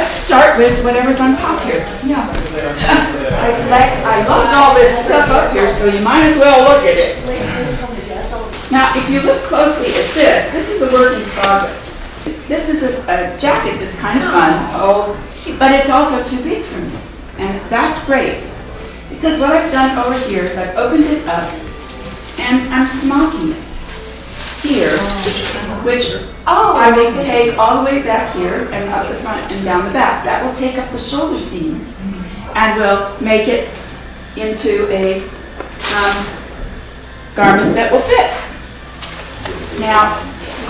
let's start with whatever's on top here. Yeah. I loved all this stuff up here, so you might as well look at it. Now, if you look closely at this is a work in progress. This is a jacket that's kind of fun, but it's also too big for me. And that's great. Because what I've done over here is I've opened it up and I'm smocking it here, which I will take all the way back here and up the front and down the back. That will take up the shoulder seams and will make it into a garment that will fit. Now,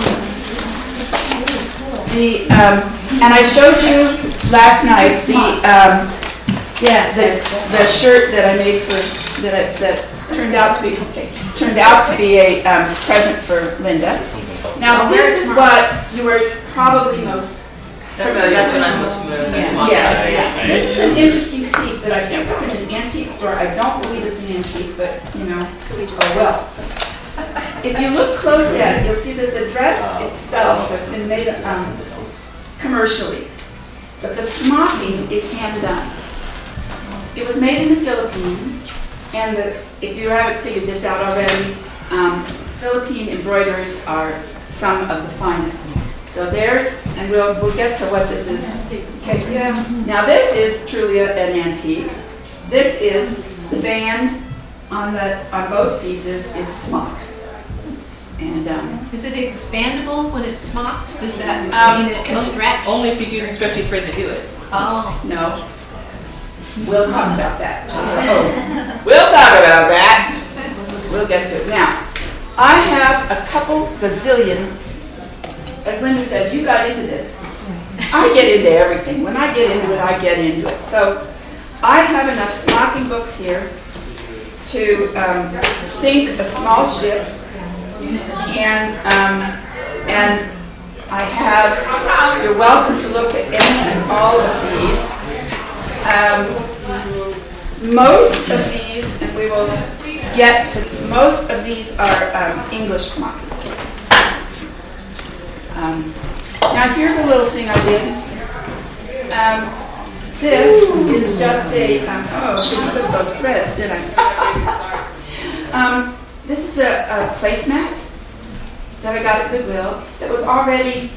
and I showed you last night the shirt that I made that turned out to be a present for Linda. Now this is what you were probably most familiar with. That's what I'm most familiar with. Yeah. This is an interesting piece that I picked up in an antique store. I don't believe it's an antique, but oh well. If you look closely at it, you'll see that the dress itself has been made commercially, but the smocking is hand done. It was made in the Philippines, and if you haven't figured this out already, Philippine embroiderers are some of the finest. So and we'll get to what this is. Okay. Yeah. Now this is truly an antique. This is the band on both pieces is smocked. And is it expandable when it's smocked? Does that mean it can stretch? Only if you use stretchy thread to do it. Oh no. We'll talk about that. We'll talk about that. We'll get to it. Now, I have a couple gazillion, as Linda says, you got into this. I get into everything. When I get into it, I get into it. So I have enough smocking books here to sink a small ship, and I have, you're welcome to look at any and all of these. Most of these, and we will get to, most of these are English smocking. Now here's a little thing I did. This is just a, I didn't put those threads, did I? This is a placemat that I got at Goodwill that was already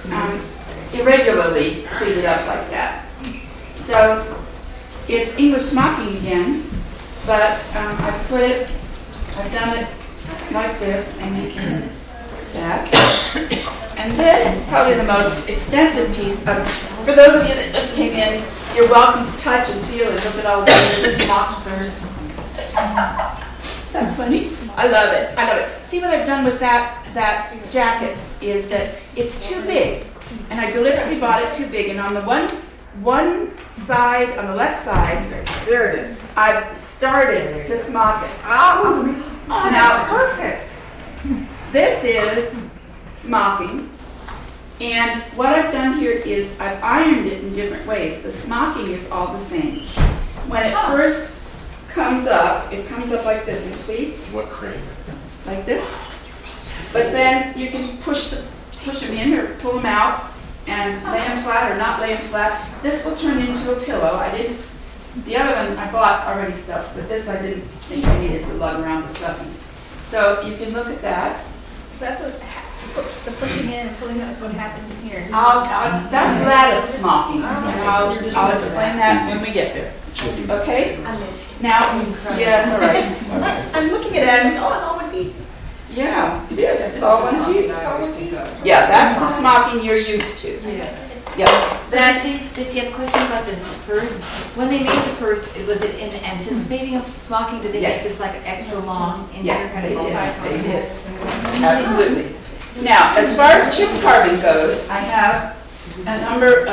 irregularly pleated up like that. So it's English smocking again, but I've done it like this, and you can that. And this is probably the most extensive piece of, for those of you that just came in, you're welcome to touch and feel and look at all the smocked furs. That's funny. I love it. I love it. See what I've done with that jacket is that it's too big, and I deliberately bought it too big. And on the one side, on the left side, there it is. I've started to smock it. Oh, now perfect. This is smocking, and what I've done here is I've ironed it in different ways. The smocking is all the same. When it first comes up, it comes up like this in pleats. What cream? Like this. But then you can push them in or pull them out and lay them flat or not lay them flat. This will turn into a pillow. The other one I bought already stuffed, but this I didn't think I needed to lug around the stuffing. So you can look at that. So that's what the pushing in and pulling out is what happens in here. That's lattice smocking, and I'll explain that when we get there. Okay? Now, yeah, it's all right. I'm looking at it and it's all one piece. Yeah, it is. It's all one piece. Yeah, that's the smocking you're used to. Yeah. So Betsy, I have a question about this purse. When they made the purse, was it in anticipating of smocking? Did they make this like extra long? Yes, they did. Absolutely. Now, as far as chip carving goes, I have a number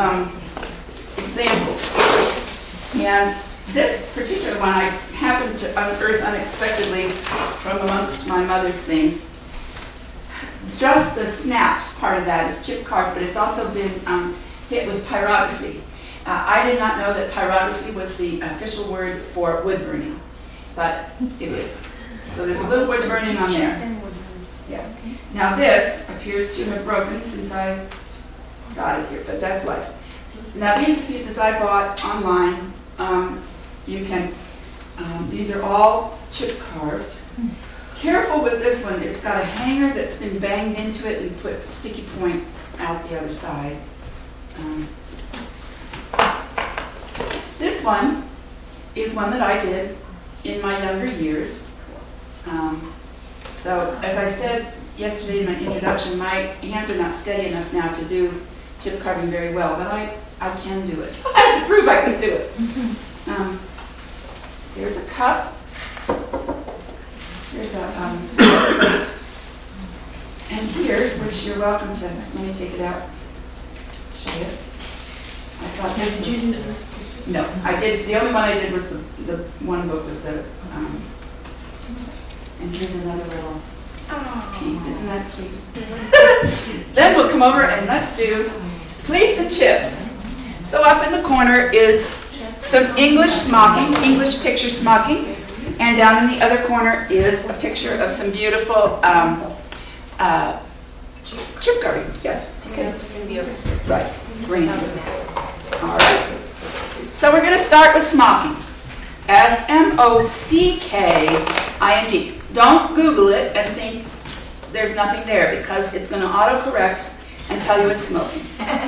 of examples. And this particular one I happened to unearth unexpectedly from amongst my mother's things. Just the snaps part of that is chip carved, but it's also been hit with pyrography. I did not know that pyrography was the official word for wood burning, but it is. So there's a little wood burning on there. Yeah. Now this appears to have broken since I got it here, but that's life. Now these are pieces I bought online. You can, these are all chip carved. Careful with this one, it's got a hanger that's been banged into it and put sticky point out the other side. This one is one that I did in my younger years. So as I said yesterday in my introduction, my hands are not steady enough now to do chip carving very well, but I can do it. I had to prove I could do it. Here's a cup. Here's a plate. And here, which you're welcome to, let me take it out, show you. I thought this was, no, I did, the only one I did was the one book with the, and here's another little piece, isn't that sweet? Then we'll come over and let's do plates and chips. So up in the corner is some English smocking, English picture smocking, and down in the other corner is a picture of some beautiful chip carving. Yes, okay. That's going to be over. Right, green. All right. So we're going to start with smocking. S-M-O-C-K-I-N-G. Don't Google it and think there's nothing there because it's going to autocorrect and tell you it's smoking.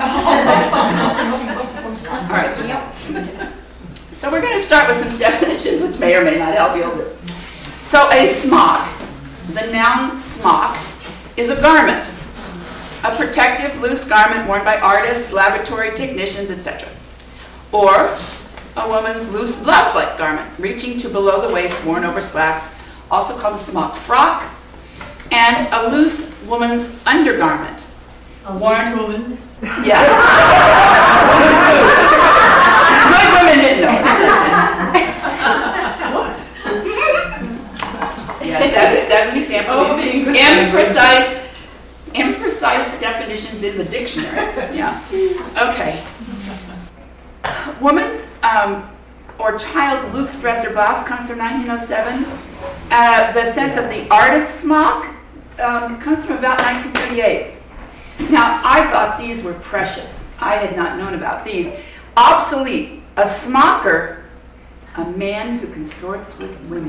All right. So we're going to start with some definitions which may or may not help you a bit. So a smock, the noun smock, is a garment, a protective loose garment worn by artists, laboratory technicians, etc. Or a woman's loose blouse-like garment, reaching to below the waist, worn over slacks, also called a smock frock, and a loose woman's undergarment. A loose woman? Yeah. Good women didn't know. Yes, that's an example of imprecise definitions in the dictionary. Yeah. Okay. Woman's or child's loose dress or blouse comes from 1907. The sense of the artist's smock comes from about 1938. Now, I thought these were precious. I had not known about these. Obsolete. A smocker, a man who consorts with women.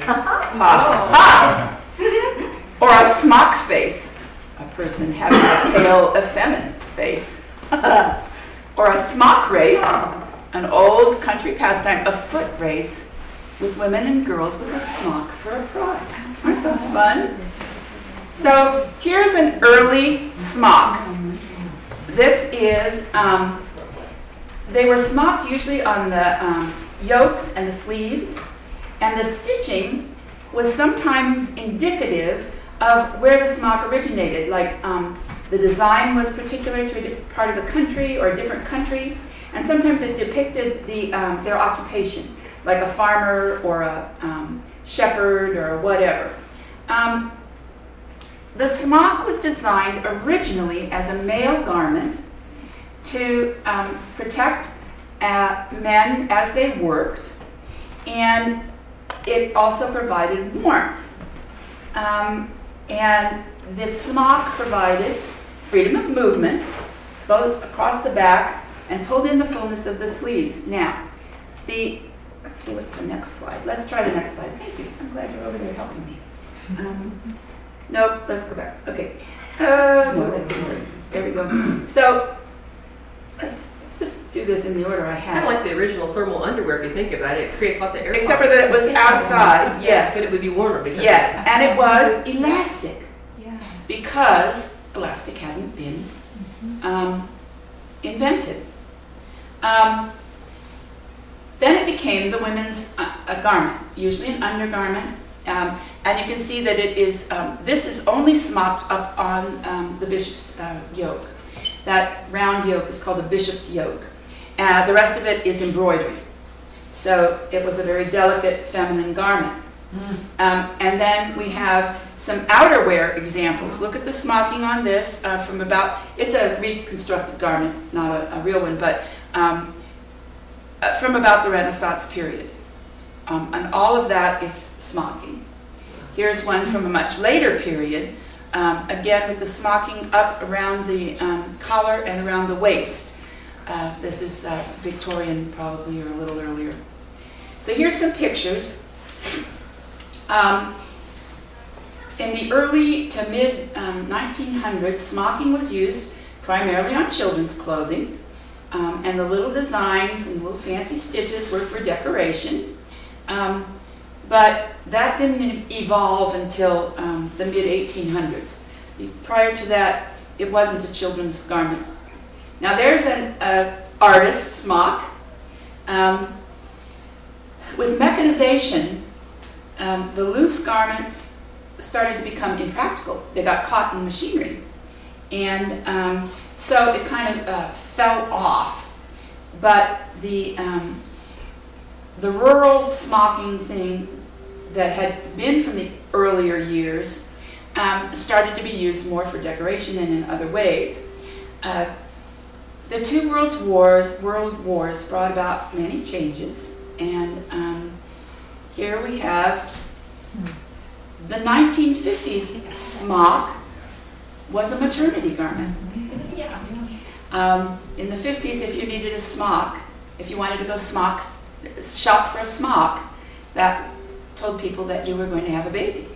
Or a smock face, a person having a pale, effeminate face. Or a smock race, an old country pastime, a foot race with women and girls with a smock for a prize. Aren't those fun? So here's an early smock. This is, they were smocked usually on the yokes and the sleeves, and the stitching was sometimes indicative of where the smock originated, like the design was particular to a different part of the country or a different country, and sometimes it depicted their occupation, like a farmer or a shepherd or whatever. The smock was designed originally as a male garment to protect men as they worked, and it also provided warmth. And this smock provided freedom of movement, both across the back and pulled in the fullness of the sleeves. Now, let's see what's the next slide. Let's try the next slide. Thank you. I'm glad you're over there helping me. Nope, let's go back. Okay. No, that didn't work. There we go. So, let's just do this in the order I have. It's kind of like the original thermal underwear if you think about it. It creates lots of air Except for that it was outside, yes. But it would be warmer because yes, and it was elastic. Yeah. Because elastic hadn't been invented. Then it became the women's a garment, usually an undergarment. And you can see that it is, this is only smocked up on the bishop's yoke. That round yoke is called the bishop's yoke. The rest of it is embroidery. So it was a very delicate feminine garment. And then we have some outerwear examples. Look at the smocking on this from about, it's a reconstructed garment, not a real one, but from about the Renaissance period. And all of that is smocking. Here's one from a much later period, again with the smocking up around the collar and around the waist. This is Victorian probably, or a little earlier. So here's some pictures. In the early to mid 1900s, smocking was used primarily on children's clothing, and the little designs and little fancy stitches were for decoration. But that didn't evolve until the mid 1800s. Prior to that, it wasn't a children's garment. Now there's an artist's smock. With mechanization, the loose garments started to become impractical. They got caught in machinery. And so it kind of fell off. But the rural smocking thing that had been from the earlier years started to be used more for decoration and in other ways. The two world wars brought about many changes, and here we have the 1950s smock was a maternity garment. In the 50s, if you needed a smock, if you wanted to go shop for a smock, that told people that you were going to have a baby.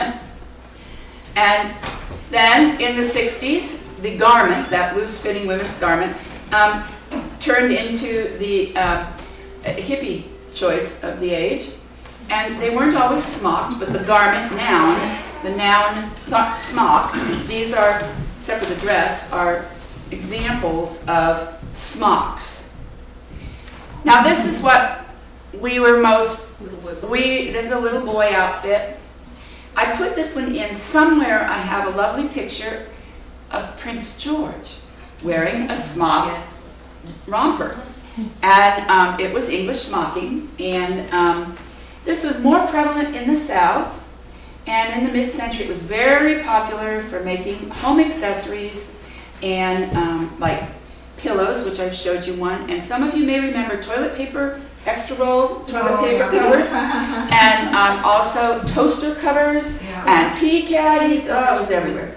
And then in the 60s, the garment, that loose-fitting women's garment, turned into the hippie choice of the age. And they weren't always smocked, but the garment, the noun smock, these are, except for the dress, are examples of smocks. Now this is what we were this is a little boy outfit. I put this one in somewhere. I have a lovely picture of Prince George wearing a smocked romper. And it was English smocking, and this was more prevalent in the South, and in the mid-century it was very popular for making home accessories and like pillows, which I've showed you one, and some of you may remember toilet paper, extra roll toilet paper covers, and also toaster covers and tea caddies. Oh, it was everywhere.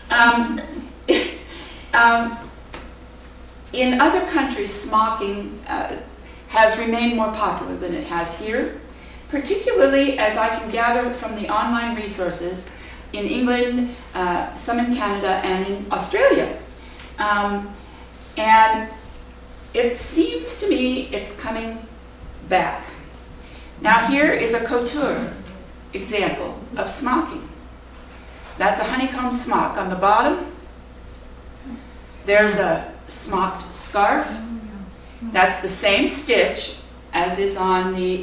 In other countries, smocking has remained more popular than it has here, particularly as I can gather from the online resources in England, some in Canada, and in Australia. And it seems to me it's coming back. Now here is a couture example of smocking. That's a honeycomb smock. On the bottom, there's a smocked scarf. That's the same stitch as is on the,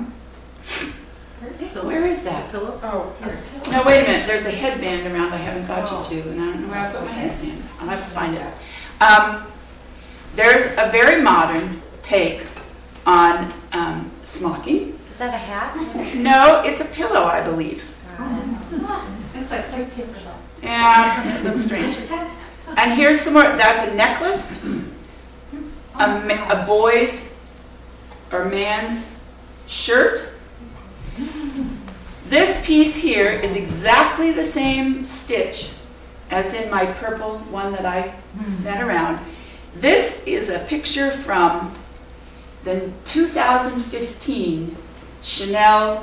where is that? Pillow? Oh. No, wait a minute. There's a headband around I haven't got you to, and I don't know where I put my headband. I'll have to find it. There's a very modern take on smocking. Is that a hat? No, it's a pillow, I believe. It's like so picture. Yeah, it looks strange. And here's some more. That's a necklace, a boy's or man's shirt. This piece here is exactly the same stitch as in my purple one that I sent around. This is a picture from the 2015 Chanel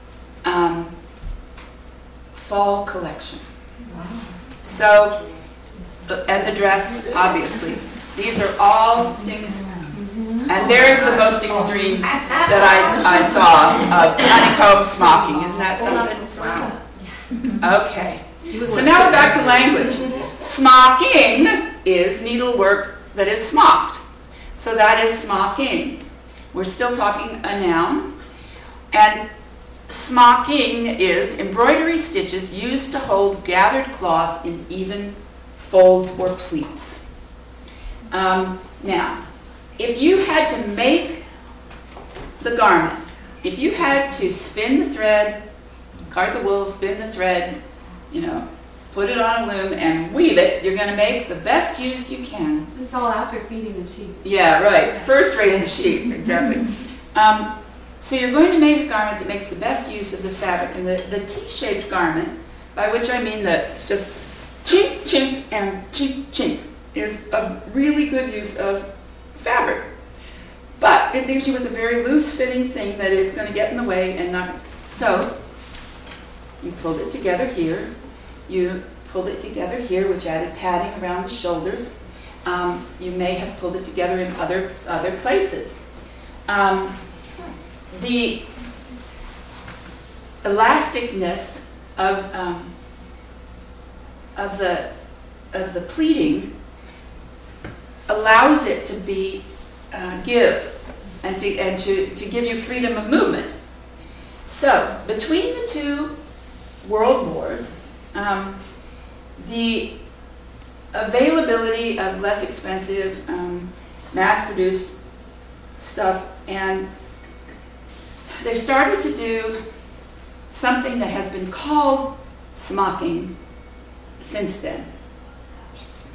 fall collection. So, and the dress, obviously. These are all things, and there's the most extreme that I saw of honeycomb smocking. Isn't that something? Wow. Okay. So now we're back to language. Smocking is needlework that is smocked. So that is smocking. We're still talking a noun. And smocking is embroidery stitches used to hold gathered cloth in even folds or pleats. Now, if you had to make the garment, if you had to spin the thread, card the wool, spin the thread, put it on a loom and weave it, you're going to make the best use you can. It's all after feeding the sheep. Yeah, right. First raise the sheep, exactly. So you're going to make a garment that makes the best use of the fabric. And the T-shaped garment, by which I mean that it's just chink, chink, and chink, chink, is a really good use of fabric. But it leaves you with a very loose fitting thing that is going to get in the way and not. So you pulled it together here. You pulled it together here, which added padding around the shoulders. You may have pulled it together in other places. The elasticness of the pleating allows it to be give and to give you freedom of movement. So between the two world wars, the availability of less expensive, mass-produced stuff, and they started to do something that has been called smocking since then. It's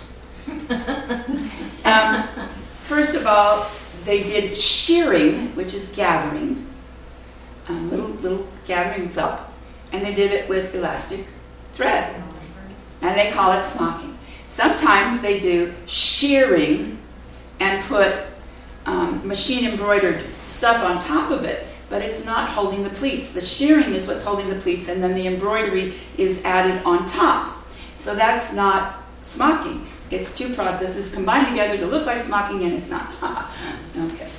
not. First of all, they did shearing, which is gathering, little gatherings up, and they did it with elastic thread, and they call it smocking. Sometimes they do shearing and put machine embroidered stuff on top of it, but it's not holding the pleats. The shearing is what's holding the pleats, and then the embroidery is added on top. So that's not smocking. It's two processes combined together to look like smocking, and it's not. Okay.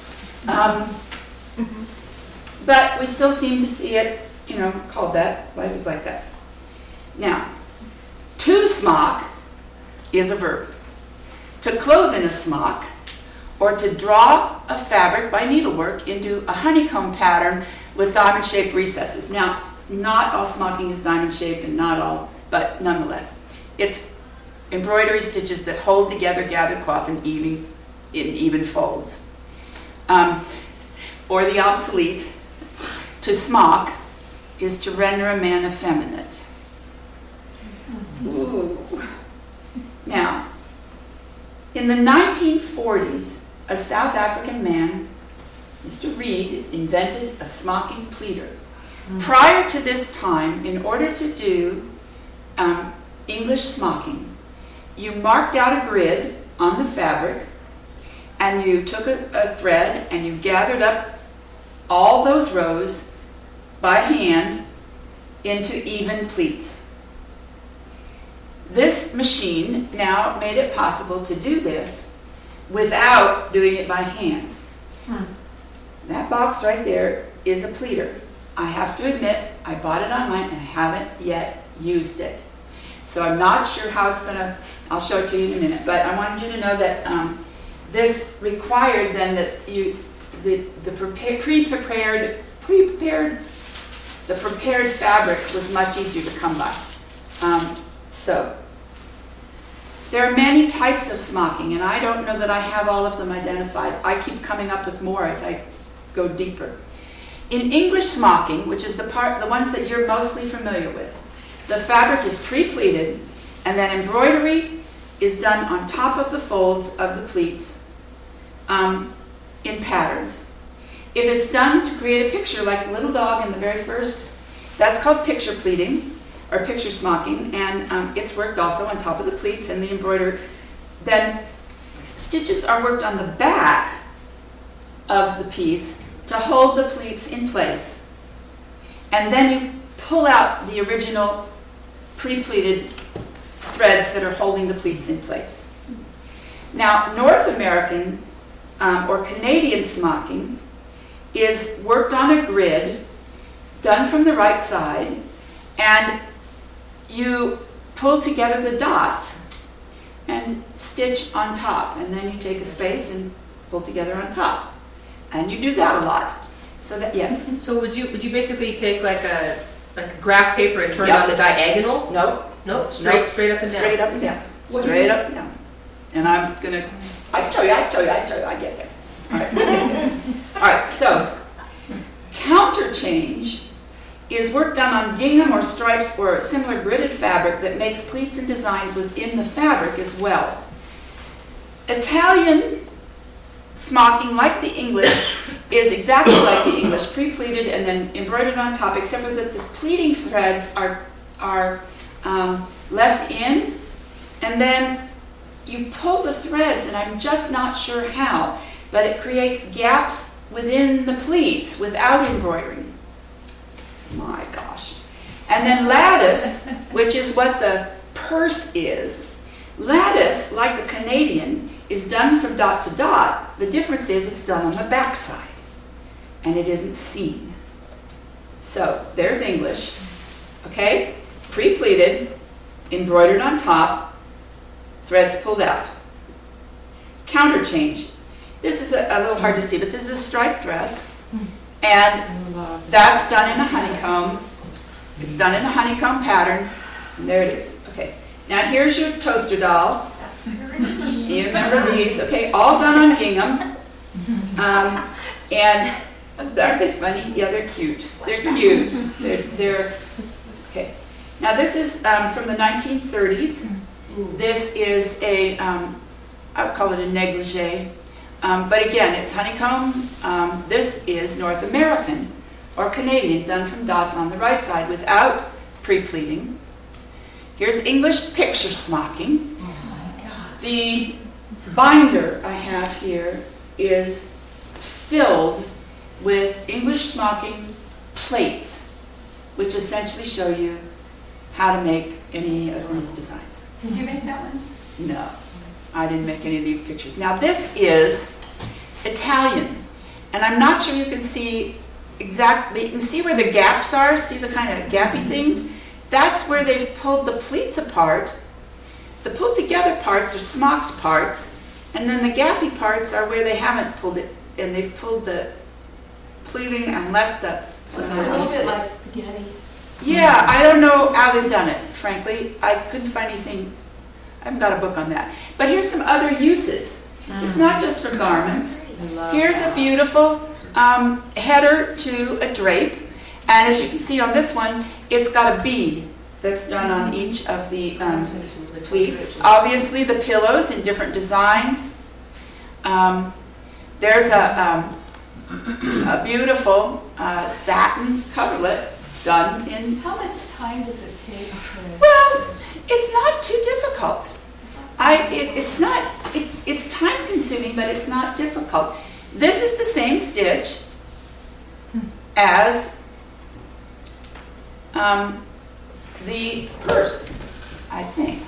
But we still seem to see it, called that. Life is like that. Now, to smock is a verb. To clothe in a smock, or to draw a fabric by needlework into a honeycomb pattern with diamond-shaped recesses. Now, not all smocking is diamond-shaped, and not all, but nonetheless. It's embroidery stitches that hold together gathered cloth in even folds. Or the obsolete, to smock, is to render a man effeminate. Ooh. Now, in the 1940s, a South African man, Mr. Reed, invented a smocking pleater. Prior to this time, in order to do English smocking, you marked out a grid on the fabric, and you took a thread and you gathered up all those rows by hand into even pleats. This machine now made it possible to do this without doing it by hand. That box right there is a pleater. I have to admit, I bought it online and I haven't yet used it. So I'm not sure how it's I'll show it to you in a minute, but I wanted you to know that this required then that the prepared fabric was much easier to come by. So there are many types of smocking, and I don't know that I have all of them identified. I keep coming up with more as I go deeper. In English smocking, which is the ones that you're mostly familiar with, the fabric is pre-pleated, and then embroidery is done on top of the folds of the pleats in patterns. If it's done to create a picture, like the little dog in the very first, that's called picture pleating, or picture smocking, and it's worked also on top of the pleats and the embroidery. Then stitches are worked on the back of the piece to hold the pleats in place. And then you pull out the original pre-pleated threads that are holding the pleats in place. Now, North American or Canadian smocking is worked on a grid, done from the right side, and you pull together the dots and stitch on top, and then you take a space and pull together on top, and you do that a lot. So that, yes. So would you basically take like a graph paper and turn it on the diagonal? Nope. Straight up and down. Straight up and down. Straight up and down. And I show you, I get there. All right. All right, so counter change is work done on gingham or stripes or similar gridded fabric that makes pleats and designs within the fabric as well. Italian smocking, like the English, is exactly like the English, pre-pleated and then embroidered on top, except for that the pleating threads are left in, and then you pull the threads, and I'm just not sure how, but it creates gaps within the pleats without embroidering. My gosh. And then lattice, which is what the purse is. Lattice, like the Canadian, is done from dot to dot. The difference is it's done on the back side, and it isn't seen. So there's English, okay? Pre-pleated, embroidered on top, threads pulled out. Counter change. This is a little hard to see, but this is a striped dress, and that's done in a honeycomb. It's done in a honeycomb pattern, and there it is. Okay, now here's your toaster doll. You remember these? Okay, all done on gingham. And aren't they funny? Yeah, they're cute. They're cute. They're okay. Now this is from the 1930s. This is a, I would call it a negligee. But again, it's honeycomb. This is North American or Canadian, done from dots on the right side without pre-pleating. Here's English picture smocking. The binder I have here is filled with English smocking plates, which essentially show you how to make any of these designs. Did you make that one? No, I didn't make any of these pictures. Now this is Italian, and I'm not sure you can see exactly, you can see where the gaps are, see the kind of gappy things? That's where they've pulled the pleats apart. The pulled together parts are smocked parts, and then the gappy parts are where they haven't pulled it, and they've pulled the pleating and left the... So a little bit like spaghetti. Yeah, I don't know how they've done it, frankly. I couldn't find anything. I haven't got a book on that. But here's some other uses. It's not just for garments. Here's a beautiful header to a drape. And as you can see on this one, it's got a bead that's done on each of the pleats. Obviously, the pillows in different designs. There's a beautiful satin coverlet done in... How much time does it take? Well, it's not too difficult. It's time consuming, but it's not difficult. This is the same stitch as the purse, I think.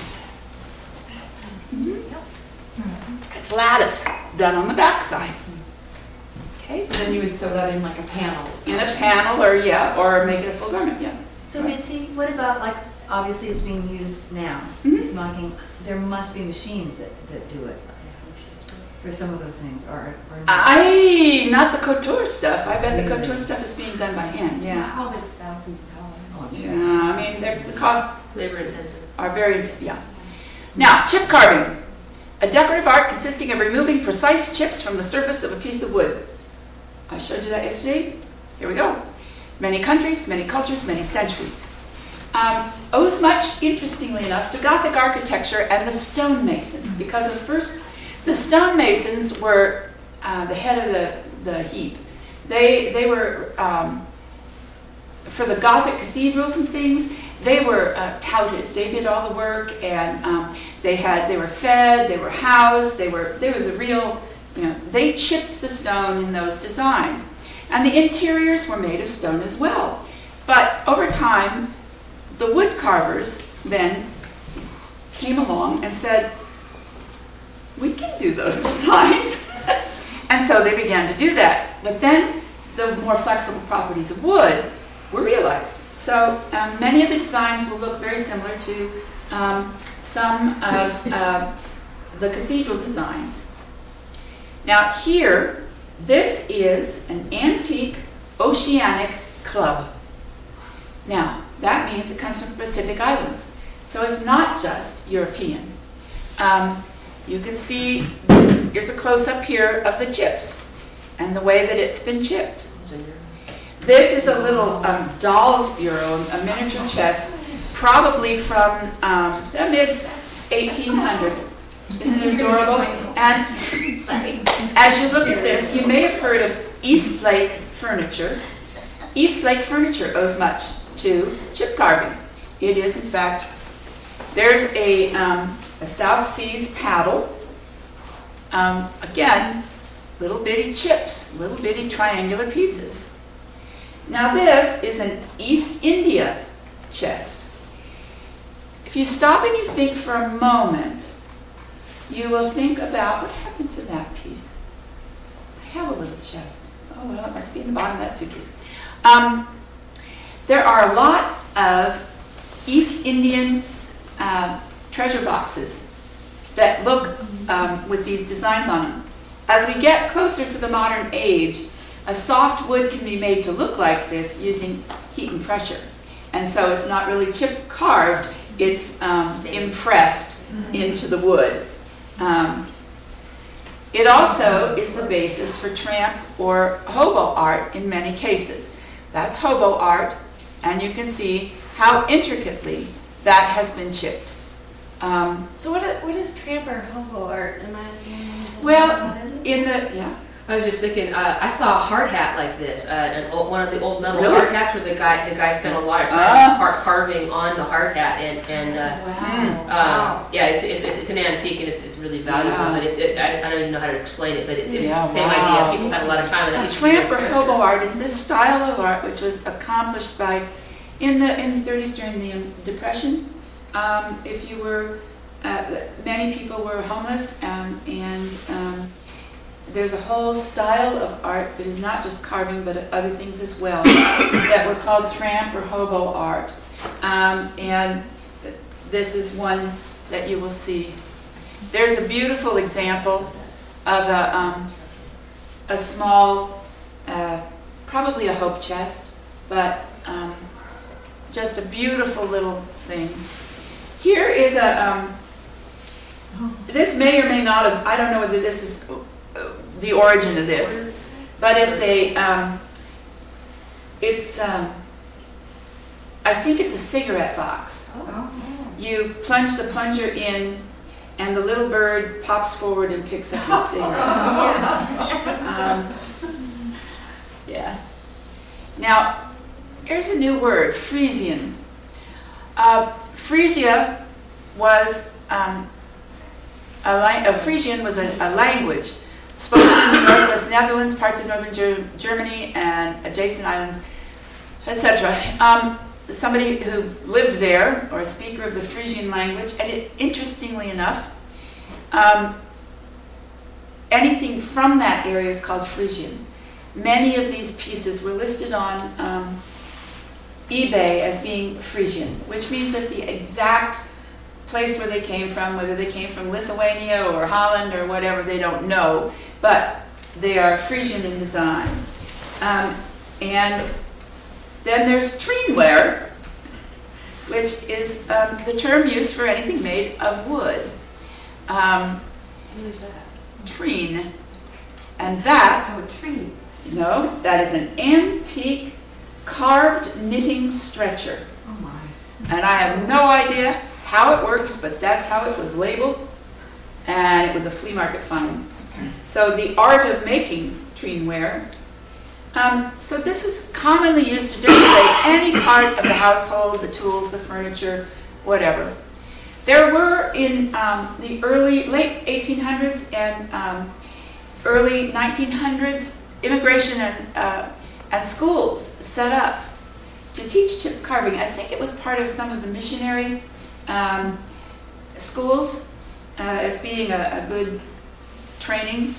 It's lattice done on the back side. Okay. So then you would sew that in like a panel. In a panel, or make it a full garment. Yeah. So Mitzi, what about, like, obviously it's being used now, smocking. There must be machines that do it for some of those things, or not. Not the couture stuff. I bet the couture stuff is being done by hand. Yeah. It's probably thousands of dollars. Yeah, I mean, the costs Labor intensive. are very, yeah. Now, chip carving. A decorative art consisting of removing precise chips from the surface of a piece of wood. I showed you that yesterday. Here we go. Many countries, many cultures, many centuries. Owes much, interestingly enough, to Gothic architecture and the stonemasons, because at first the stonemasons were the head of the heap. They were, for the Gothic cathedrals and things, they were touted. They did all the work, and they were fed, they were housed, they were the real, they chipped the stone in those designs. And the interiors were made of stone as well. But over time, the wood carvers then came along and said, we can do those designs. And so they began to do that. But then the more flexible properties of wood were realized. So many of the designs will look very similar to some of the cathedral designs. Now here, this is an antique oceanic club. Now, that means it comes from the Pacific Islands. So it's not just European. You can see, here's a close-up here of the chips and the way that it's been chipped. This is a little doll's bureau, a miniature chest, probably from the mid-1800s. Isn't it adorable? And as you look at this, you may have heard of Eastlake Furniture. Eastlake Furniture owes much to chip carving. It is, in fact, there's a a South Seas paddle. Again, little bitty chips, little bitty triangular pieces. Now this is an East India chest. If you stop and you think for a moment, you will think about what happened to that piece. I have a little chest. Oh, well, it must be in the bottom of that suitcase. There are a lot of East Indian treasure boxes that look with these designs on them. As we get closer to the modern age, a soft wood can be made to look like this using heat and pressure. And so it's not really chip carved, it's impressed into the wood. It also is the basis for tramp or hobo art in many cases. That's hobo art, and you can see how intricately that has been chipped. So what is tramp or hobo art? Well, what is it? I was just thinking, I saw a hard hat like this, one of the old metal Really? hard hats where the guy spent a lot of time carving on the hard hat, Wow. yeah, it's an antique and it's really valuable, Wow. but I don't even know how to explain it, but it's Yeah, the same wow. idea. People had a lot of time on that. Tramp or hobo art is this style of art which was accomplished by, in the 30s during the Depression. If you were, many people were homeless, and there's a whole style of art that is not just carving but other things as well that were called tramp or hobo art. And this is one that you will see. There's a beautiful example of a small, probably a hope chest, but just a beautiful little thing. Here is this may or may not have, I don't know whether this is the origin of this, but it's I think it's a cigarette box. You plunge the plunger in, and the little bird pops forward and picks up your cigarette. Yeah. Now, here's a new word, Frisian. Frisia was Frisian was a language spoken in the northwest Netherlands, parts of northern Germany, and adjacent islands, etc. Somebody who lived there, or a speaker of the Frisian language, and interestingly enough, anything from that area is called Frisian. Many of these pieces were listed on eBay as being Frisian, which means that the exact place where they came from, whether they came from Lithuania or Holland or whatever, they don't know, but they are Frisian in design. And then there's treenware, which is the term used for anything made of wood. Who's that? Treen. And that, Oh, a tree. no, that is an antique carved knitting stretcher. Oh my. And I have no idea how it works, but that's how it was labeled, and it was a flea market find. So the art of making treenware. So this was commonly used to decorate any part of the household, the tools, the furniture, whatever. There were in the late 1800s and early 1900s immigration and schools set up to teach chip carving. I think it was part of some of the missionary schools as being a good training.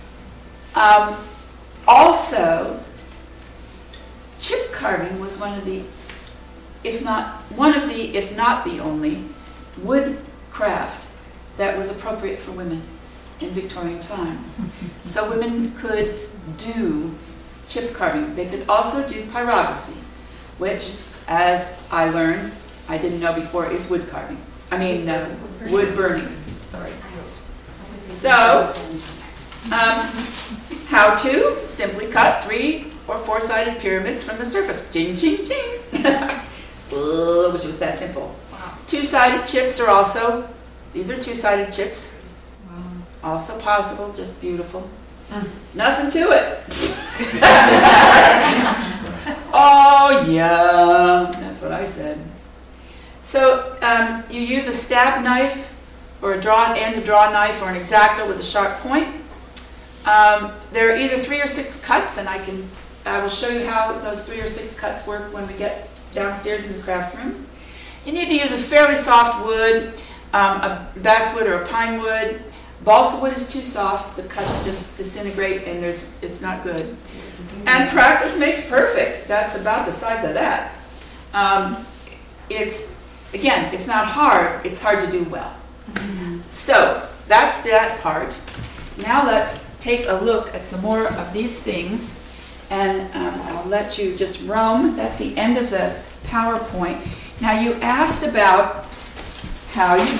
Also, chip carving was one of the, if not the only, wood craft that was appropriate for women in Victorian times. So women could do chip carving. They could also do pyrography, which, as I learned, I didn't know before, is wood carving. Wood burning. Sorry. So, how to? Simply cut 3 or 4-sided pyramids from the surface. Ching, ching, ching. Which was that simple. Wow. 2-sided chips are also, these are 2-sided chips. Wow. Also possible, just beautiful. Nothing to it. Oh, yeah. That's what I said. So you use a stab knife or a draw knife or an X-Acto with a sharp point. There are either 3 or 6 cuts, and I will show you how those 3 or 6 cuts work when we get downstairs in the craft room. You need to use a fairly soft wood, a basswood or a pine wood. Balsa wood is too soft; the cuts just disintegrate, and it's not good. And practice makes perfect. That's about the size of that. It's not hard. It's hard to do well. So that's that part. Now let's take a look at some more of these things, and I'll let you just roam. That's the end of the PowerPoint. Now you asked about how you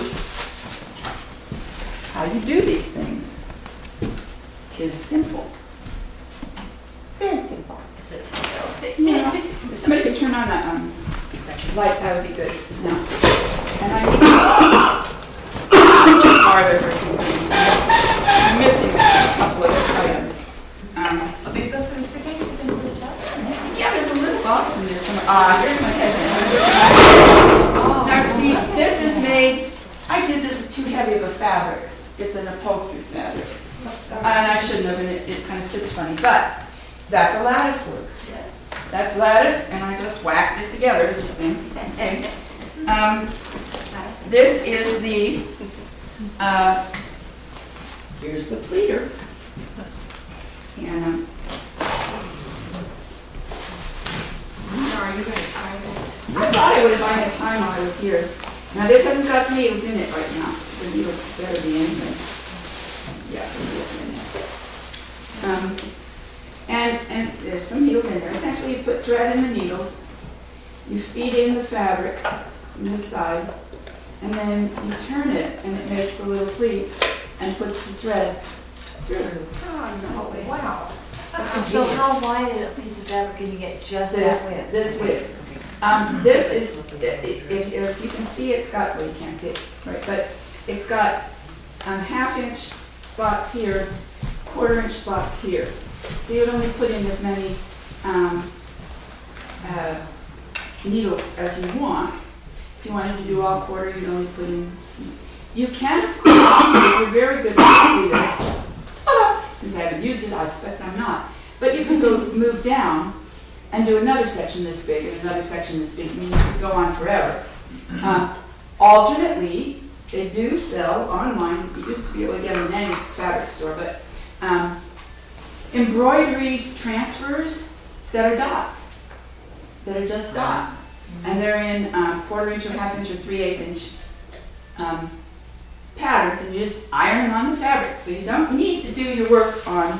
do these things. 'Tis simple. Very simple. It's a typical thing. Yeah. If somebody could turn on that light, that would be good. No. And I need to farther for some things. I'm missing a couple of items. Maybe those are the suitcases you can put the chest. Yeah, there's a little box in there somewhere. Here's my headband. Now, see, this is made, I did this with too heavy of a fabric. It's an upholstery fabric. And I shouldn't have, and it kind of sits funny. But that's a lattice work. That's lattice, and I just whacked it together, as you see. This is the, here's the pleater. And Are you going to try that? I thought I would if I had time while I was here. Now this hasn't got needles in it right now. The needles better be in here. Yeah, the needles in it. And there's some needles in there. Essentially, you put thread in the needles, you feed in the fabric from this side, and then you turn it, and it makes the little pleats and puts the thread through. Oh, no. Wow. So how wide a piece of fabric can you get just that width? This width. This is, as you can see, it's got, well, you can't see it, right, but it's got 1/2 inch slots here, 1/4 inch slots here. So you'd only put in as many needles as you want. If you wanted to do all 1/4, you'd only put in, you can, of course, if you're very good at it, since I haven't used it, I suspect I'm not, but you can go move down and do another section this big and another section this big. I mean, you could go on forever. Alternately, they do sell online. You used to be able to get them in any fabric store, but embroidery transfers that are dots, that are just dots. And they're in 1/4 inch or 1/2 inch or 3/8 inch patterns, and you just iron them on the fabric. So you don't need to do your work on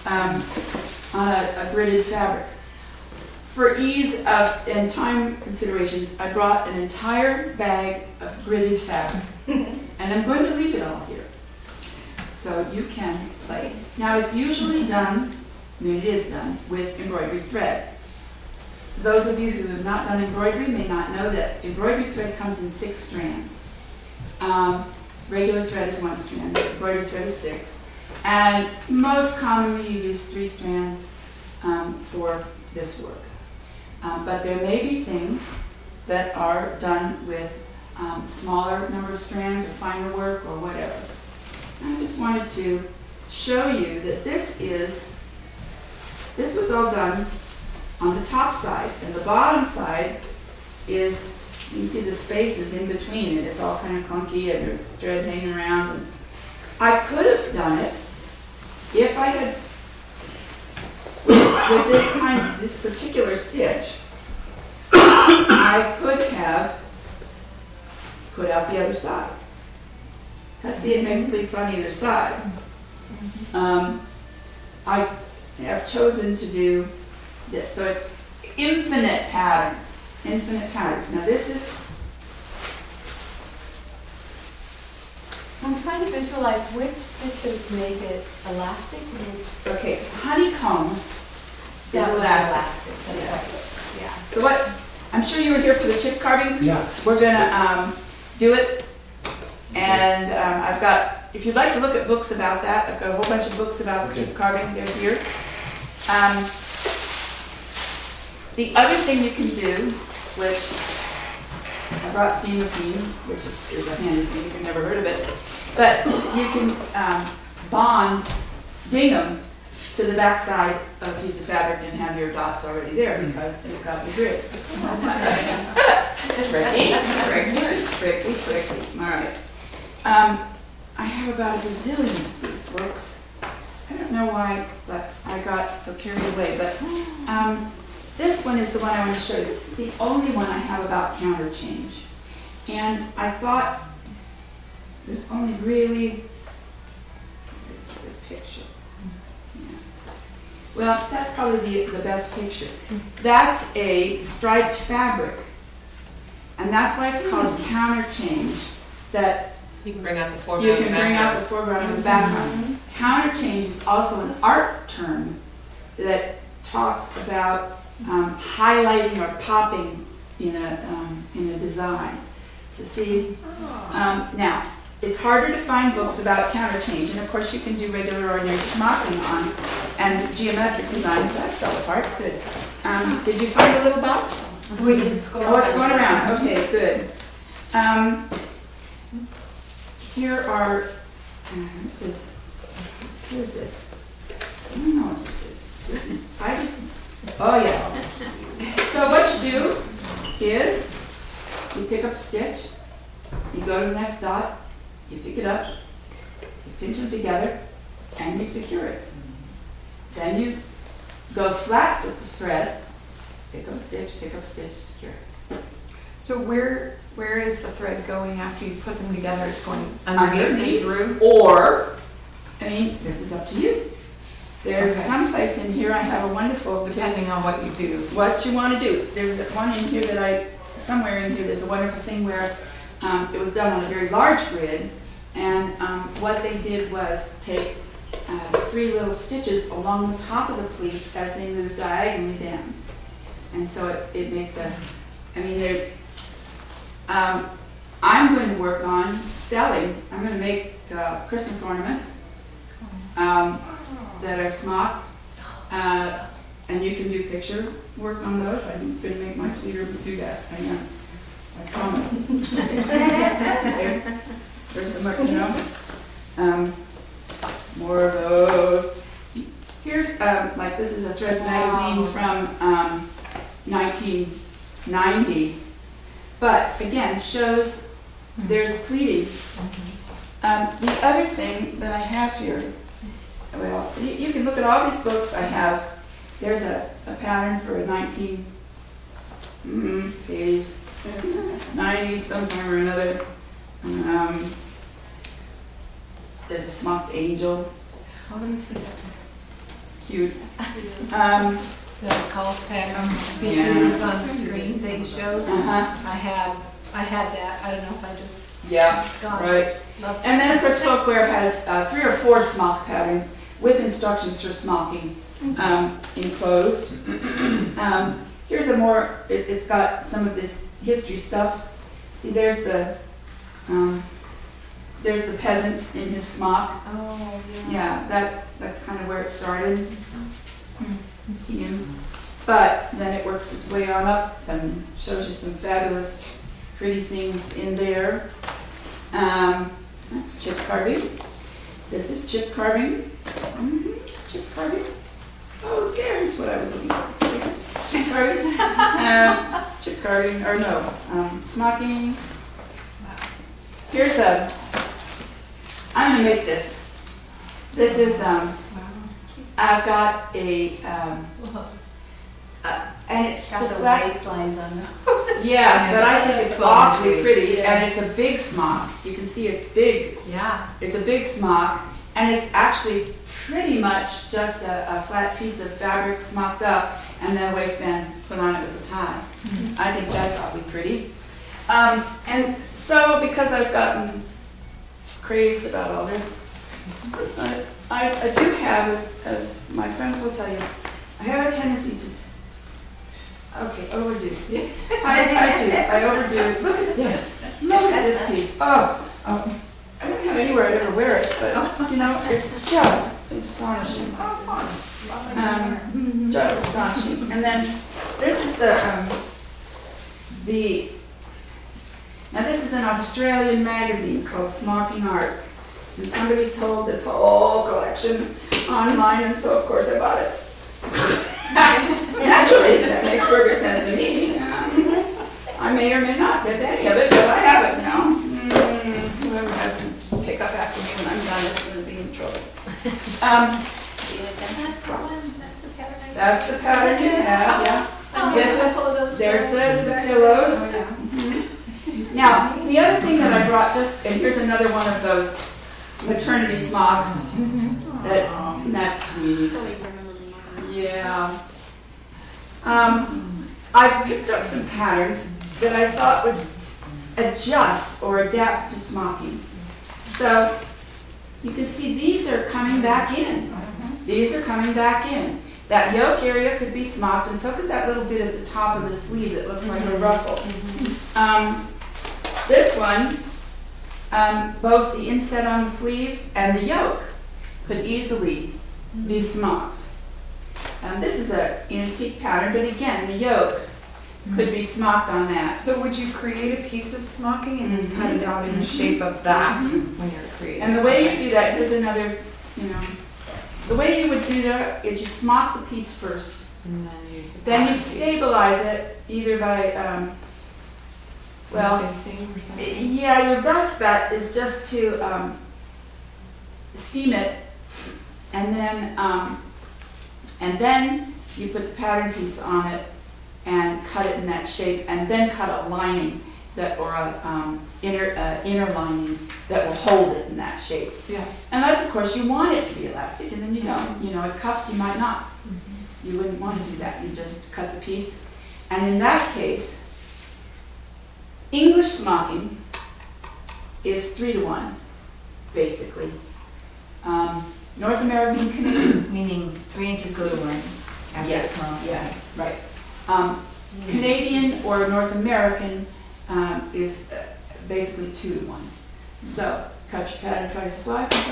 a gridded fabric. For ease of and time considerations, I brought an entire bag of gridded fabric, and I'm going to leave it all here, so you can play. Now it's usually done, I mean it is done, with embroidery thread. Those of you who have not done embroidery may not know that embroidery thread comes in 6 strands. Regular thread is 1 strand, embroidery thread is 6. And most commonly you use 3 strands for this work. But there may be things that are done with smaller number of strands or finer work or whatever. I just wanted to show you that this was all done on the top side, and the bottom side is, you can see the spaces in between it. It's all kind of clunky and there's thread hanging around. And I could have done it if I had, with this particular stitch, I could have put out the other side. Because see, it makes pleats on either side. I have chosen to do this. So it's infinite patterns. Infinite patterns. Now this is, I'm trying to visualize which stitches make it elastic and which... okay, honeycomb is elastic. Yes. Yeah. So what, I'm sure you were here for the chip carving. Yeah. We're gonna do it. And I've got, if you'd like to look at books about that, I've got a whole bunch of books about the chip carving, they're here. The other thing you can do, which I I brought Steam Machine, which is a handy thing if you've never heard of it. But you can bond gingham to the backside of a piece of fabric and have your dots already there because they've got the grid. Tricky. All right. I have about a gazillion of these books. I don't know why, but I got so carried away. But this one is the one I want to show you. This is the only one I have about counter change. And I thought there's only really, there's a good picture. Yeah. Well, that's probably the best picture. That's a striped fabric. And that's why it's called counter change. That So you can bring out the foreground you and can the bring out background. the foreground and the background. Counter change is also an art term that talks about highlighting or popping in a design. So see, now it's harder to find books about counter change, and of course you can do regular ordinary smocking on and geometric designs. That fell apart. Good. Did you find a little box? It's going Oh, it's going around. Okay, good. Here are, here's this. I don't know what this is. Oh yeah. So what you do is, you pick up a stitch, you go to the next dot, you pick it up, you pinch them together, and you secure it. Then you go flat with the thread, pick up a stitch, secure it. So where is the thread going after you put them together? It's going underneath and through? Or, I mean, this is up to you. There's Okay. some place in here, I have a wonderful, Depending on what you do. what you want to do. There's one in here somewhere in here, there's a wonderful thing where it was done on a very large grid, and what they did was take 3 little stitches along the top of the pleat as they move diagonally down. And so it makes I'm going to work on selling, I'm going to make Christmas ornaments that are smocked, and you can do picture work on those. I'm going to make my pleater do that, I promise. There's some more, more of those. Here's, like this is a Threads magazine from 1990, but again, shows there's pleating. The other thing that I have here, well, you can look at all these books I have. There's a pattern for a 1980s, 90s, sometime or another. There's a smocked angel. Oh, let me see that. Cute. The calls pattern, it's on the screen they showed. Uh-huh. I had that, I don't know if I just, Yeah, it's gone. right. Loved it. And then, of course, Folkware has 3 or 4 smock patterns with instructions for smocking enclosed. Here's a more, it's got some of this history stuff. See, there's the peasant in his smock. Oh, Yeah, that's kind of where it started. See him. But then it works its way on up and shows you some fabulous, pretty things in there. That's chip carving. This is chip carving. Chip carving. Oh, there's what I was looking for. Chip carving. Chip carving, or no, smocking. Here's I'm gonna make this. This is, I've got a, and it's Got the the flat. waistlines on them. Yeah, but I think it's Well, awfully it's pretty, yeah. and it's a big smock. You can see it's big. Yeah. It's a big smock, and it's actually pretty much just a flat piece of fabric smocked up, and then a waistband put on it with a tie. I think that's awfully pretty. And so, because I've gotten crazed about all this, I do have, as my friends will tell you, I have a tendency to overdo. I overdo it. Look at this. Look at this piece. Oh, I don't have anywhere I'd ever wear it, but it's just astonishing. Just astonishing. And then this is Now this is an Australian magazine called Smocking Arts. And somebody sold this whole collection online, and so of course I bought it. Naturally, that makes perfect sense to me. I may or may not get any of it, but I have it now. Whoever has to pick up after me when I'm done is going to be in trouble. That's the pattern you have, yeah. There's the pillows. Now, the other thing that I brought, and here's another one of those maternity smocks. That's sweet. Yeah. I've picked up some patterns that I thought would adjust or adapt to smocking. So you can see these are coming back in. These are coming back in. That yoke area could be smocked, and so could that little bit at the top of the sleeve that looks like a ruffle. This one, both the inset on the sleeve and the yoke could easily be smocked. This is an antique pattern, but again, the yoke could be smocked on that. So would you create a piece of smocking and then cut it out in the shape of that when you're creating? And the way you do that, here's another, the way you would do that is you smock the piece first. And then use the Then you piece. stabilize it either by, Facing or something? yeah, your best bet is just to steam it, and then you put the pattern piece on it and cut it in that shape, and then cut a lining or a inner lining that will hold it in that shape. Yeah. Unless, of course, you want it to be elastic, and then you don't. At cuffs, you might not. You wouldn't want to do that. You just cut the piece. And in that case, English smocking is 3-to-1, basically. North American Canadian, Meaning 3 inches go to 1 after yes, it's small. yeah, right. Canadian or North American is basically 2-to-1. So cut your pattern twice as wide and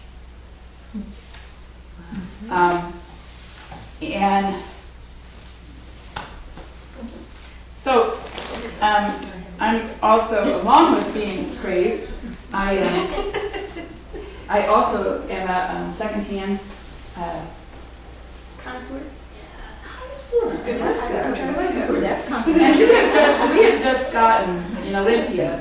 go. And so I'm also, along with being crazed, I also am a secondhand Connoisseur? That's good. That's And we have just gotten in Olympia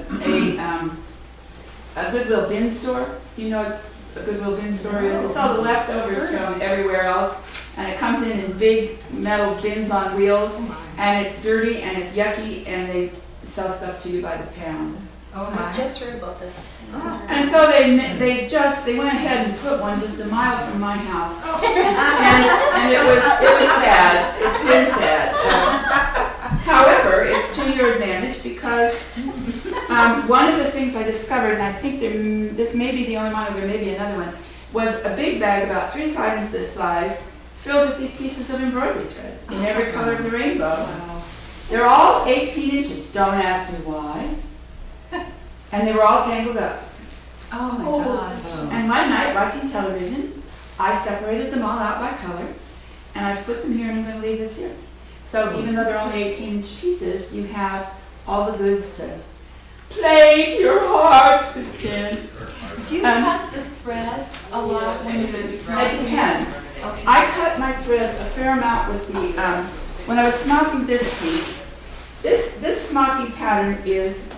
a Goodwill bin store. Do you know what a Goodwill bin store is? It's all the leftovers from everywhere else, and it comes in big metal bins on wheels, and it's dirty and it's yucky, and they sell stuff to you by the pound. Oh I just heard about this. And so they went ahead and put one just a mile from my house, and it was sad. It's been sad. However, it's to your advantage because one of the things I discovered, and I think this may be the only one, or there may be another one, was a big bag about 3 times this size, filled with these pieces of embroidery thread in every color of the rainbow. Wow. They're all 18 inches. Don't ask me why. And they were all tangled up. Oh my gosh. And one night, watching television, I separated them all out by color, and I've put them here, and I'm going to leave this here. So even though they're only 18-inch pieces, you have all the goods to play to your heart's content. Do you cut the thread a lot when you're It smocking? depends. Okay. I cut my thread a fair amount with the, when I was smocking this piece, this smocking pattern is,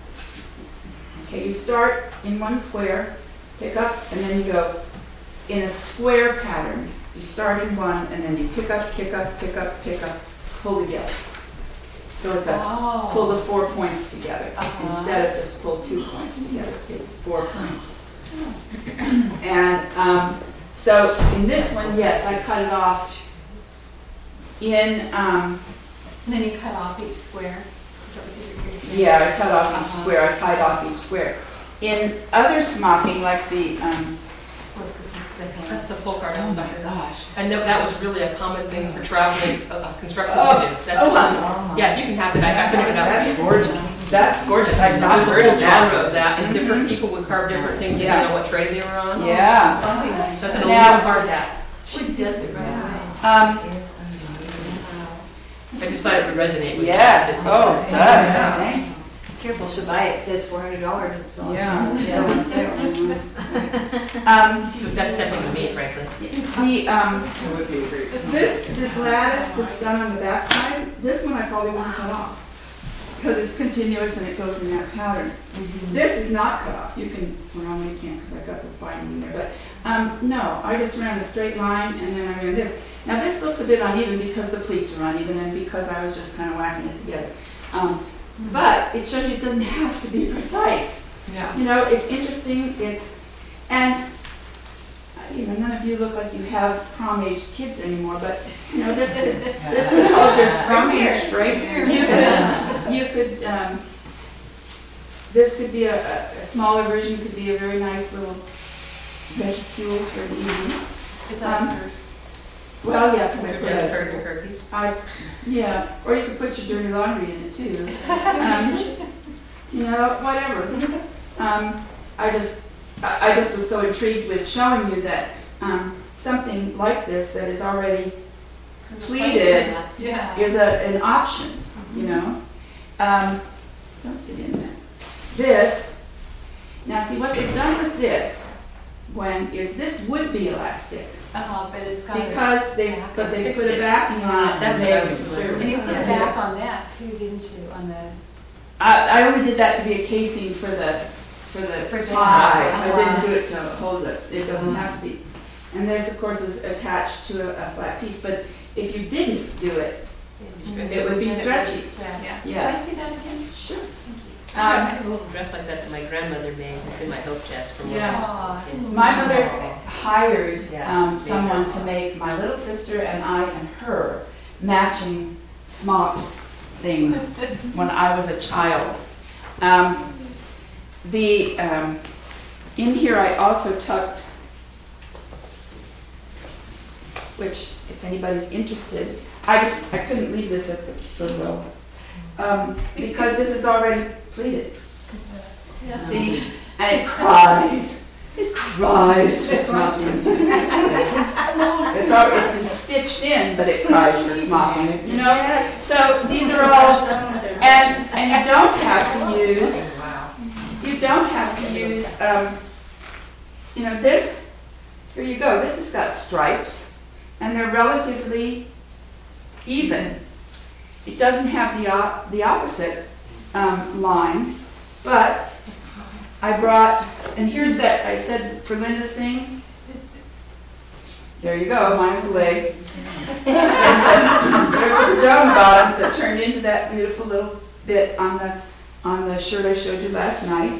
okay, you start in one square, pick up, and then you go in a square pattern. You start in one, and then you pick up, pick up, pick up, pick up, pull together. So it's pull the 4 points together instead of just pull 2 points together. It's 4 points. And so in this one, yes, I cut it off in. And then you cut off each square? Is that what you're saying? Yeah, I cut off each square. I tied off each square. In other smocking, like the Look, this is the hand. That's the folk art oh my inspector. gosh. And that was really a common thing for traveling constructors Oh, to do. That's oh, one. wow. Yeah, you can have it. I printed it out. That's gorgeous. That's gorgeous. I've not There's a heard whole of that. genre of that, and different people would carve different things depending on what tray they were on. Yeah. That's an Now- aluminum hard hat. She did it right away. I just thought it would resonate with you. Yes. Oh, it does. Thank you. Careful, she'll buy it, it says $400, it's still on Yeah, it's sale. still on sale. So that's definitely me, frankly. This lattice that's done on the backside, this one I probably want to cut off. Because it's continuous and it goes in that pattern. This is not cut off. You can, well, you can't because I've got the binding in there. But no, I just ran a straight line and then I ran this. Now this looks a bit uneven because the pleats are uneven and because I was just kind of whacking it together. But it shows you it doesn't have to be precise. Yeah. You know, it's interesting. And you know, none of you look like you have prom-aged kids anymore, but you know, this could hold your Prom-aged straight here. You could, this could be a smaller version, could be a very nice little reticule for the evening. Is that yours? Well, yeah, because I Put put down a, the cookies. yeah, or you could put your dirty laundry in it too. You know, whatever. I just was so intrigued with showing you that something like this that is already pleated Yeah. is an option, you know. Don't get in there. This, now see what they've done with this is this would be elastic But it's got. because they put a backing on it. That's that what I made was it wondering. And sturdy. you put it back on that too, didn't you, on the? I only did that to be a casing for the tie. I didn't do it to hold it. It doesn't have to be. And this, of course, is attached to a flat piece. But if you didn't do it, it would be stretchy. Yeah. Can Yeah. I see that again? Sure. I have a little dress like that my grandmother made. It's in my hope chest from when I was a kid. My mother hired Yeah. someone to make my little sister and I and her matching smocked things when I was a child. In here I also tucked, which if anybody's interested, I couldn't leave this at the Goodwill because this is already pleated. See, and it cries. It cries for smocking. It's been stitched in, but it cries for smocking. You know. So these are all, and you don't have to use. You don't have to use. You know this. Here you go. This has got stripes, and they're relatively even. It doesn't have the opposite line, but I brought, and here's that, I said for Linda's thing, there you go, minus the leg. There's the pajama bottoms that turned into that beautiful little bit on the shirt I showed you last night.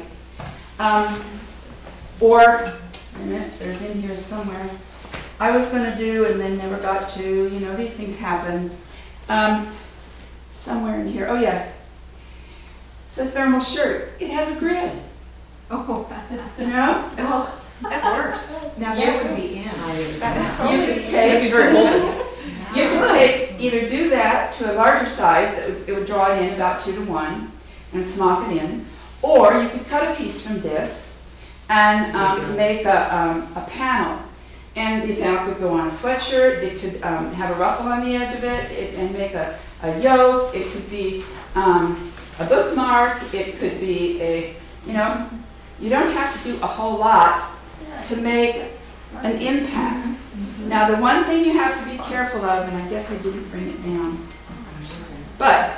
Or, wait a minute, there's in here somewhere. I was going to do and then never got to, you know, these things happen. Somewhere in here, oh yeah. It's a thermal shirt. It has a grid. Oh, You know? well, that works. Now that would be in. You could That'd be take, very moldy. you could take, either do that to a larger size, it would draw it in about 2 to 1, and smock it in, or you could cut a piece from this and make a panel. And the panel could go on a sweatshirt, it could have a ruffle on the edge of it, and make a yoke, it could be a bookmark, it could be you know, you don't have to do a whole lot to make an impact. Now, the one thing you have to be careful of, and I guess I didn't bring it down, but,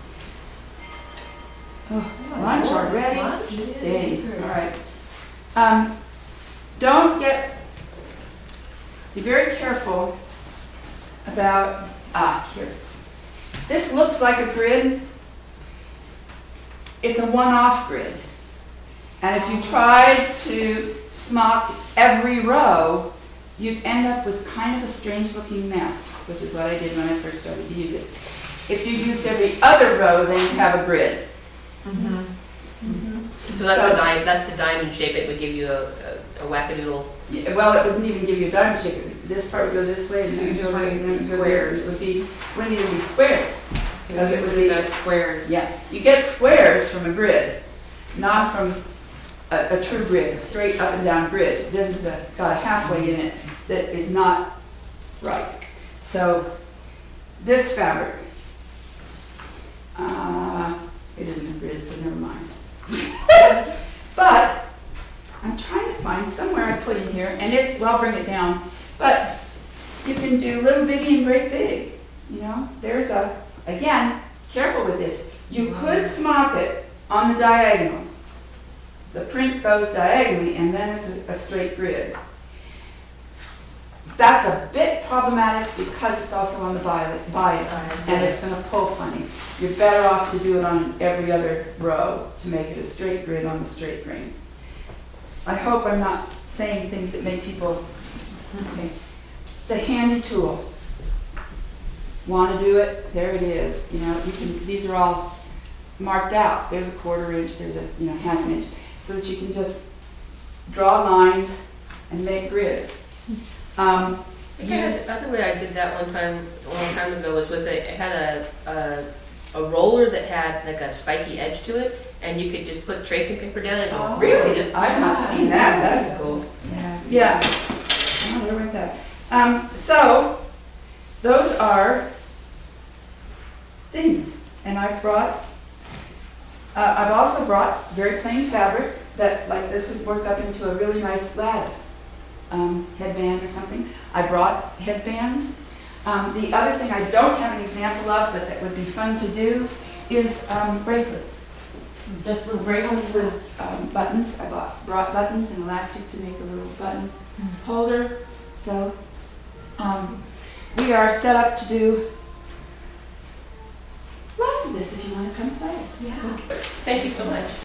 it's lunch already? Dang, all right. Be very careful about, here. This looks like a grid. It's a one-off grid. And if you tried to smock every row, you'd end up with kind of a strange-looking mess, which is what I did when I first started to use it. If you used every other row, then you'd have a grid. So that's the diamond shape. It would give you a wackadoodle. Yeah, well, it wouldn't even give you a diamond shape. This part would go this way, and So then you it just would go want to this, use the and then it would go this. Wouldn't even be squares. So Because it you would see be- the squares. Yeah, you get squares from a grid, not from a true grid, a straight up and down grid. This is got a halfway in it that is not right. So this fabric, it isn't a grid. did, so never mind. But I'm trying to find somewhere I put in here, and well, I'll bring it down. But you can do little bitty and great big. You know, there's again, careful with this. You could smock it on the diagonal. The print goes diagonally, and then it's a straight grid. That's a bit problematic because it's also on the bias, and it's going to pull funny. You're better off to do it on every other row to make it a straight grid on the straight grain. I hope I'm not saying things that make people, okay. The handy tool. Want to do it? There it is. You know, you can. These are all marked out. There's a 1/4 inch. There's a half an inch, so that you can just draw lines and make grids. Another way I did that one time, a long time ago, was with it had a roller that had like a spiky edge to it, and you could just put tracing paper down and go. Really? I've not seen that. That's cool. Yeah. Oh, there went that. So those are things, and I've also brought very plain fabric that, like this, would work up into a really nice lattice headband or something. I brought headbands. The other thing I don't have an example of, but that would be fun to do, is bracelets. Just little bracelets with buttons. I brought buttons and elastic to make a little button holder. So we are set up to do lots of this if you want to come play. Yeah. Thank you so much.